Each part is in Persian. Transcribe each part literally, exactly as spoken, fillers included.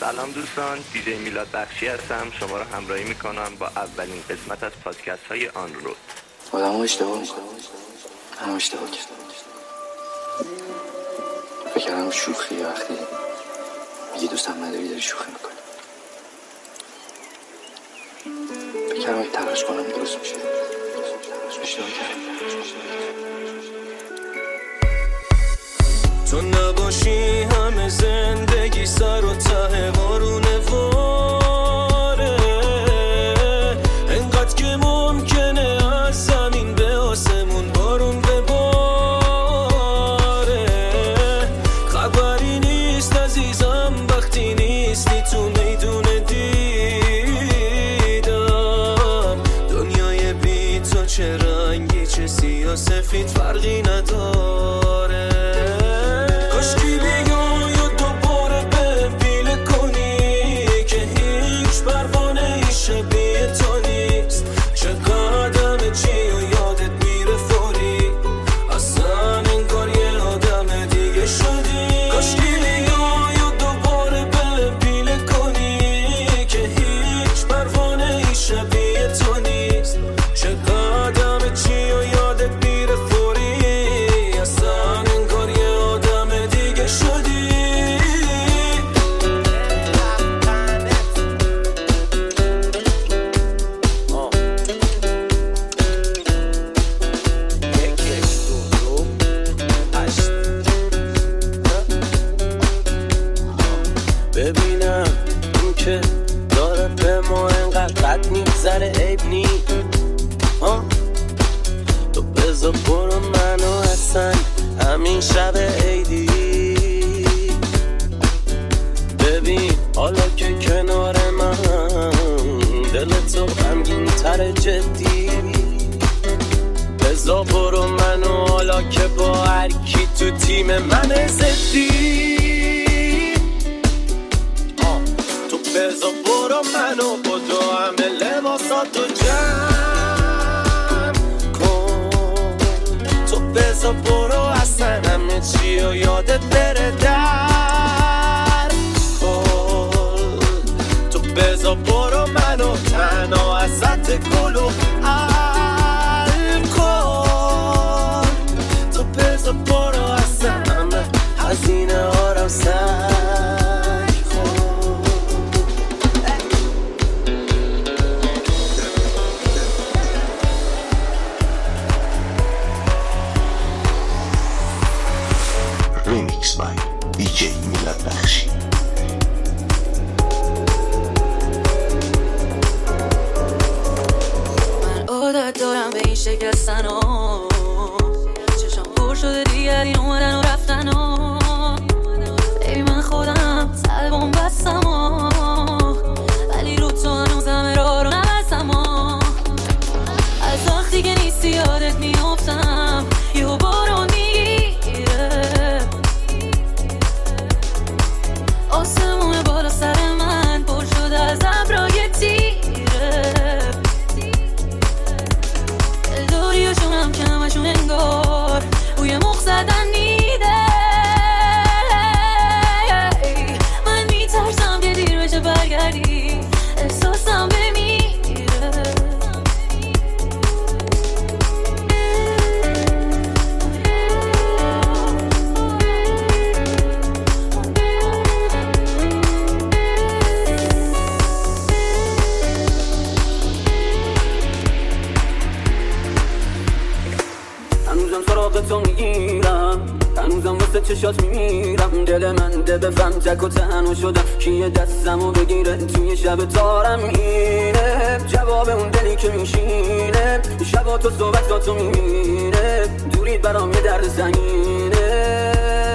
سلام دوستان، دیجی میلاد بخشی هستم. شما رو همراهی میکنم با اولین قسمت از پادکست های آن رود. آدم ها اشتباه میکنم، من اشتباه کردم. فکر کردم شوخی وقتی میگی دوستم نداری داری شوخی میکنی. فکر کردم اگه تلاش کنم درست میشه. اشتباه کردم. تو نباشی همه زندگی سر و ته وارونه واره، انقدر که ممکنه از زمین به آسمون بارون بباره. خبری نیست عزیزم وقتی نیستی تو میدون دیدم. دنیای بی تو چه رنگی چه سیاه سفید فرقی نداره. کاشکی بیای و دوباره به بیله کنی که هیچ پروانه ای شبیه تو نیست. چقدر همه چی و یادت میره فوری، اصلا انگار یه آدم دیگه شدی. کاشکی بیای و دوباره به بیله کنی که هیچ پروانه ای شبیه تو نیست. چقدر همه چی و یادت میره فوری، اصلا انگار یه آدم دیگه شدی. ببینم این که داره به ما انقدر قد میگذره عیب نی. تو بذار برو منو اصلا همین شب عیدی. ببین حالا که کنار من دل تو غمگین تر جدی. بذار برو منو حالا که با هر کی تو تیم من زدی. تو بذار برو منو با دو همه لباساتو جمع کن. تو بذار برو اصلا همه چی و یادت بره در کن. تو بذار برو منو تنها ازت گل و الکل. تو بذار برو اصلا همه هزینه ها رو سر Remix by دیجی میلاد بخشی. من عادت دارم به این شکستن ها، چشم پر شده دیگری اومدن و رفتن ها. ای من خودم سلبم بستم ها، ولی رو تو هنوزم را رو نبستم ها. از وقتی که نیستی یادت میافتم یه بارون میگیره. آسمون بالا سر من پر شده از ابرای تیره. دلداریاشونم که همشون انگار روی مخ زدن نیده. من میترسم که دیر بشه برگردی، احساسم بمیره. تو میگیرم، هنوزم واسه چشات میمیرم. دل من ده بفهم تک و تنها شدم کیه دستمو بگیره توی شب تارم اینه. جواب اون دلی که میشینه شبا تو صحبتاتو میمیره. دورید برام یه درد زنینه.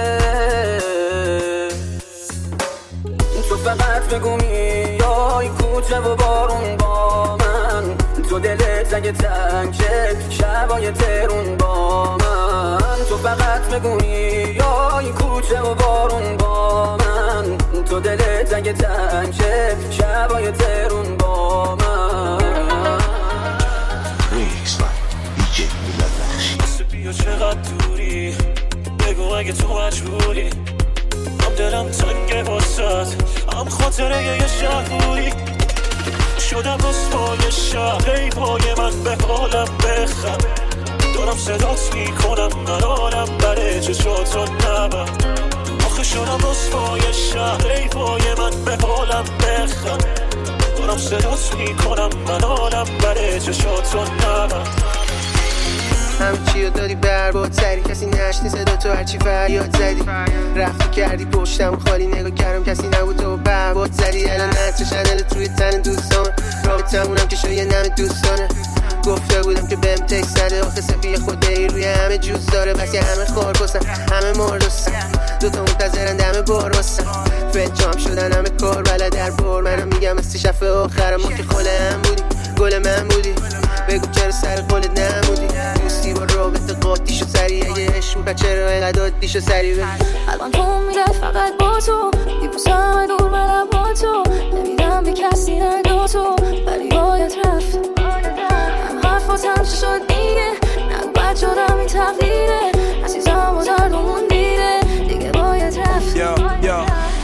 تو فقط بگو میای کوچه و بارون با من. تو دلت اگه تنگه شبای ترون با من. تو فقط بگو میای کوچه و بارون با من. تو دلت اگه تنگه شبای ترون با من. Remix by دیجی میلاد بخشی. بیا چقدر دوری بگو اگه تو مجبوری. هم دلم تنگه واسد، هم خود خاطره یه شهری شدم رسوای شهر. ای وای من به حالم بخم، دارم صدات میکنم منانم بره چشاتو نبند. آخه شدم رسوای شهر. ای وای من به حالم بخم، دارم صدات میکنم منانم بره چشاتو نبند. همه چیو دادی برباد سری، کسی نشنی صدا تو هرچی فریاد زدی. رفتی کردی پشتم خالی، نگاه کردم کسی نبود تو برباد زدی. الان نصر شنلت روی تن دوستان، رابطمونم که شو یه نم دوستانه. گفته بودم که بهم تکس نده، آخه سفیه خوده روی همه جوز داره. بس که همه خار بسن، همه مردستن، دوتا منتظرن دم بار بستن. فنجام شدن همه کار بلد در بار. منم میگم استی شفه آخرم، ما که خاله هم بودی گل من بودی. بگو چرا سر قولت نمودی، دوستی با رابطه قاطی شو سری. اگه عشق میکنه چرا اینقدر عادی شو سری. بگو الان تو میره فقط با تو، میبوسم دور منم با تو. نمیدم به کسی نگو تو، ولی باید رفت. هم حرفاتم چه شد دیگه، نگو بد شدم این تقدیره. عزیزم و دردمون دیره، دیگه باید رفت. آه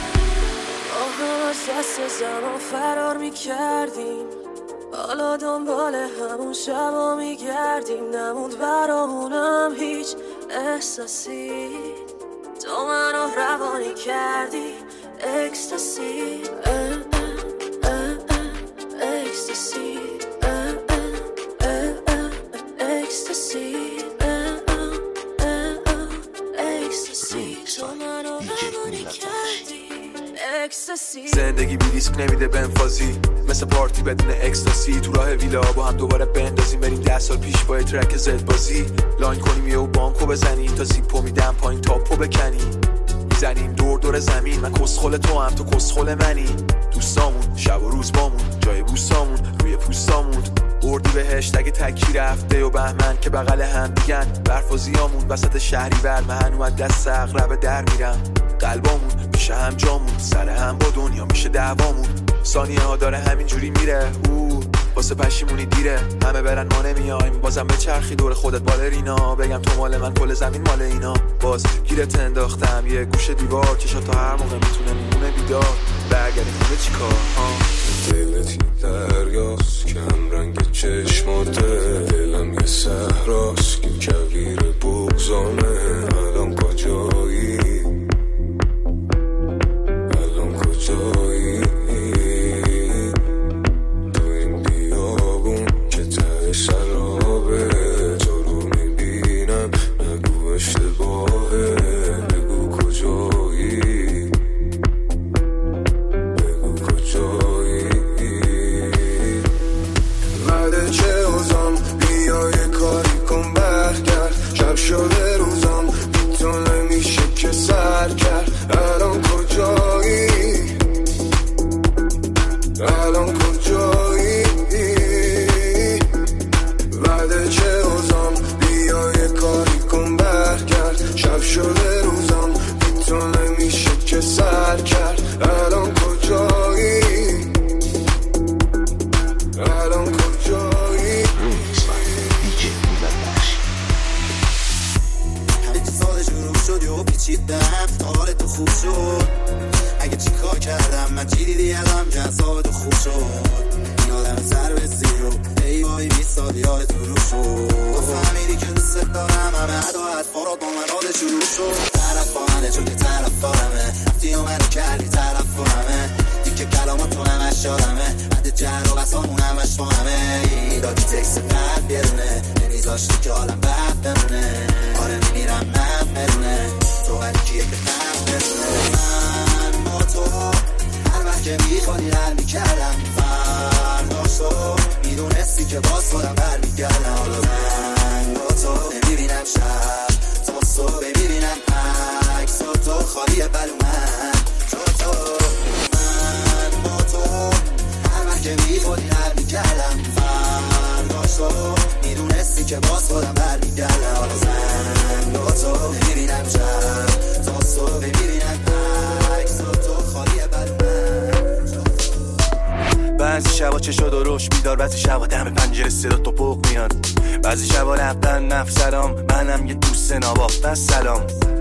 از دست زمان فرار میکردیم، حالا دنبال همون شبا میگردیم. نموند برامونم هیچ احساسی، تو منو روانی کردی اکستاسی. اکستاسی اکستاسی اکستاسی، تو منو روانی کردی. زندگی بی ریسک نمیده بنفازی، مثل پارتی بدون اکستاسی. تو راه ویلا با هم دوباره بندازیم، بریم ده سال پیش با ترک زد بازی. لاین کنیم یه و بانکو بزنیم، تا زیپو میدم پایین تاپو بکنی. میزنیم دور دور زمین، من کسخل تو هم تو کسخل منی. دوستامون شب و روز بامون، جای بوسامون روی پوستامون. اردی بهشت اگه تکی رفته و بهمن که بغل هم دیگن. برف و زیامون وسط شهری بر من اومد دست اغرب در میرم. قلبامون میشه هم جامون، سر هم با دنیا میشه دعوامون. ثانیه ها داره همینجوری میره، او واسه پشیمونی دیره. همه برن ما نمیایم، بازم به چرخی دور خودت بالرینا. بگم تو مال من کل زمین مال اینا. باز گیرت انداختم یه گوشه دیوار، چشا تا هر موقع میتونه میمونه بیدار. برگردیم خونه چی کار ها؟ دلتی دریاست کم رنگ چشماته، دلم یه صحراست که کویر بغضانه. الان کجایی؟ الان کجایی؟ تو این بیابون که ته سرابه، تو رو میبینم نگو اشتباهه. بگو کجایی؟ بگو کجایی؟ وعده چه اوزان، بیا یه کاری کن برگرد. شب شده روزان، بی تو نمیشه که سر کرد. الان کجایی؟ الان کجایی؟ وعده چه اوزان، بیا یه کاری کن برگرد. شب شده روزان، بی تو نمیشه که سر کرد. الان کجایی؟ الان کجایی؟ همه چی ساده شروع شد و پیچیدم، حال تو خوب شد. اگه چی کار کردم من چی دیدی ازم جذاب تو خوب شد. این آدم سر به زیرو ای وای بیستاد یاد تو رو شد. تو فهمیدی که دوست دارم، همه عدا از فاراد با من آده شروع شد. طرف با منه چون که طرف دارمه، رفتی و منو کردی طرف دارمه. دیگه کلاماتو همش یادمه، بعد جر و بسامون همش با همه. دادی تکس قد بیرونه، نمیذاشتی که حالم بد بمونه. آره میمیرم من برونه، تو ولی کیه که قد برونه. من با تو هر وقت که میخوادی هر میکردم. فرداشو میدونستی که باز خودم بر میگردم. حالا من با تو نمیبینم شب تا صبح، ببینم عکس تو خالی بلو من. تو تو من با تو هر وقت که میخوادی هر میکردم. فرداشو میدونستی که باز خودم بر میگردم. حالا من با تو نمیبینم شب تا صبح، ببینم عکس تو خالی بلو من. بعضی شبا چشا دروش بیدار، بعضی شبا دم پنجره صدا توپق میاد. بعضی شبا رفتن نفس سلام، منم یه دوست نواخته سلام.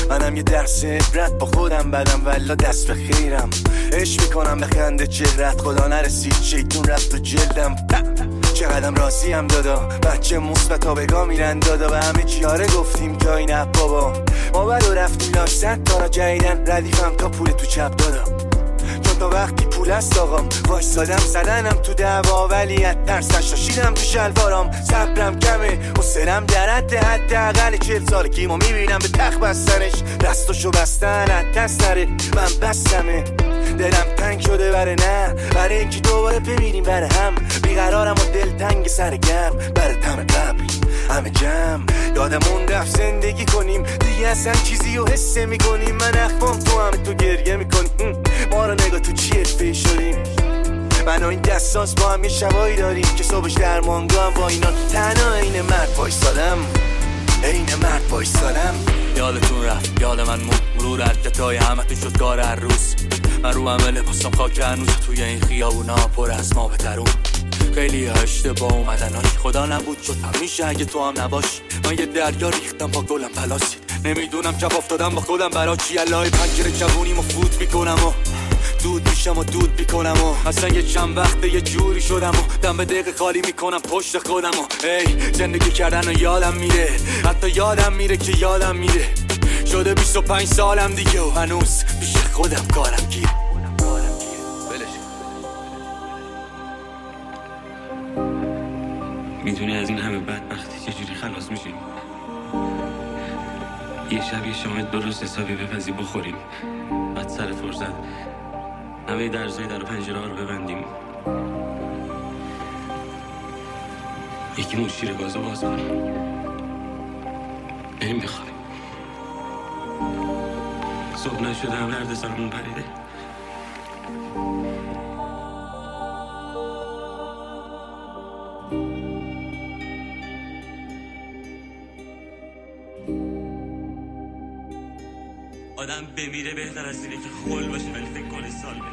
منم یه درس عبرت با خودم بدم ولا دست به خیرم. عشق میکنم به خنده چهرت، خدا نرسید شیطون رفت و جلدم. چقدرم راضیم دادا، بچه مثبت آبگاه میرن دادا. به همه چیاره گفتیم که این بابا ما بلو رفتیم لاش صد تا جدیدن ردیفم تا پول تو چپ دادا. چون تا وقتی پول است آقام واش سادم زدنم تو دعوا، ولی از ترسش شاشیدم تو شلوارام. صبرم کمه و سرم در حد حداقل چهل سال کیمو میبینم به تخت بستنش، دستشو بستن از دست نره. من بستمه دلم تنگ شده بره نه برای اینکه دوباره ببینیم بره هم. بیقرارم و دل تنگ سر گرم بره تم قبل همه جمع. یادمون رفت زندگی کنیم دیگه اصلا چیزی رو حسه میکنیم. من اخوام تو همه تو گریه میکنیم. ما رو نگاه تو چی حرفه شدیم. من و این دستاس با هم یه شبایی داریم که صبحش در مانگاه هم با اینا تنها این مرد وایسادم، این مرد وایسادم. یادتون رفت یاد من مرور حرکتای همه تو شد کار هر روز. من رو همه لباسم خاک هنوز توی این خیابونا پر از ما بترون. خیلی اشتباه اومدناش خدا نبود شد همیشه اگه تو هم نباش. من یه دریا ریختم با گلم پلاسید، نمیدونم جواب دادم با خودم برا چی. الهی پنجره جوونیمو فوت میکنم و دود میشم و دود میکنم و اصلا یه چند وقته یه جوری شدم و دم به دقیقه خالی میکنم پشت خودم و ای زندگی کردن و یادم میره، حتی یادم میره که یادم میره. شده بیست و پنج سالم دیگه و هنوز پیش خودم کارم گیره. میدونی از این همه بدبختی چجوری خلاص میشیم؟ یه شب یه شام درست حسابی بپزی بخوریم، بعد سر فرصت همه درزای در و پنجره ها رو ببندیم، یکی مون شیر گازو باز کنیم، بریم بخوریم. صبح نشده هم درد سرمون پریده. آدم بمیره بهتر از اینه که خول باشه ولی فکر کنه سال